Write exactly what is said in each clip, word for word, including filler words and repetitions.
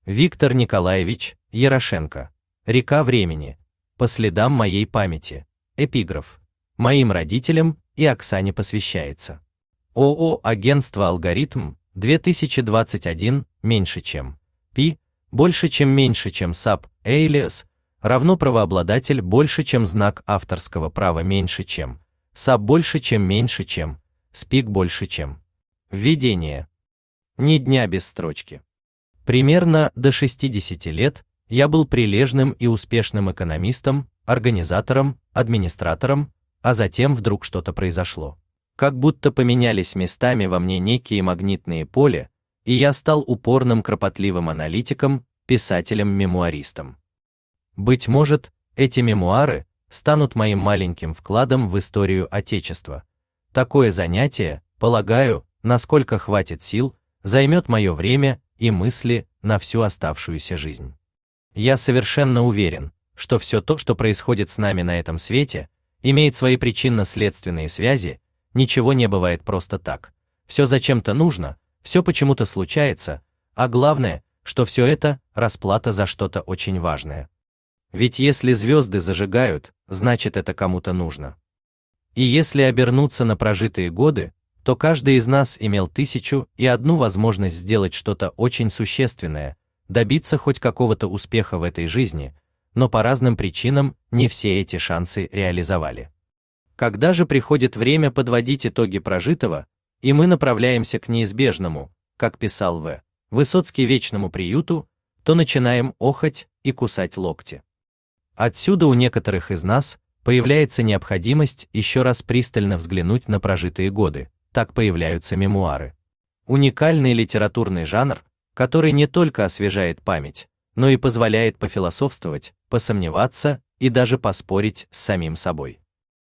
Виктор Николаевич Ярошенко. Река времени. По следам моей памяти. Эпиграф. Моим родителям и Оксане посвящается. ООО «Агентство Алгоритм», две тысячи двадцать один, меньше чем. Пи, больше чем меньше чем САП, Alias, равно правообладатель больше чем знак авторского права меньше чем. САП больше чем меньше чем. СПИК больше чем. Введение. Ни дня без строчки. Примерно до шестидесяти лет я был прилежным и успешным экономистом, организатором, администратором, а затем вдруг что-то произошло. Как будто поменялись местами во мне некие магнитные поля, и я стал упорным кропотливым аналитиком, писателем-мемуаристом. Быть может, эти мемуары станут моим маленьким вкладом в историю Отечества. Такое занятие, полагаю, насколько хватит сил, займет мое время и мысли на всю оставшуюся жизнь. Я совершенно уверен, что все то, что происходит с нами на этом свете, имеет свои причинно-следственные связи, ничего не бывает просто так. Все зачем-то нужно, все почему-то случается, а главное, что все это расплата за что-то очень важное. Ведь если звезды зажигают, значит это кому-то нужно. И если обернуться на прожитые годы, то каждый из нас имел тысячу и одну возможность сделать что-то очень существенное, добиться хоть какого-то успеха в этой жизни, но по разным причинам не все эти шансы реализовали. Когда же приходит время подводить итоги прожитого, и мы направляемся к неизбежному, как писал В. Высоцкий, вечному приюту, то начинаем охать и кусать локти. Отсюда у некоторых из нас появляется необходимость еще раз пристально взглянуть на прожитые годы, так появляются мемуары. Уникальный литературный жанр, который не только освежает память, но и позволяет пофилософствовать, посомневаться и даже поспорить с самим собой.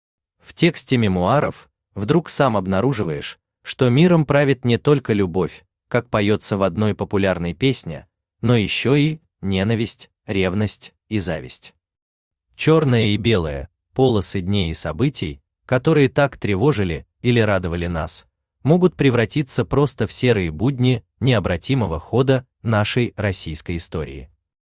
В тексте мемуаров вдруг сам обнаруживаешь, что миром правит не только любовь, как поется в одной популярной песне, но еще и ненависть, ревность и зависть. Черное и белое, полосы дней и событий, которые так тревожили или радовали нас, могут превратиться просто в серые будни необратимого хода нашей российской истории.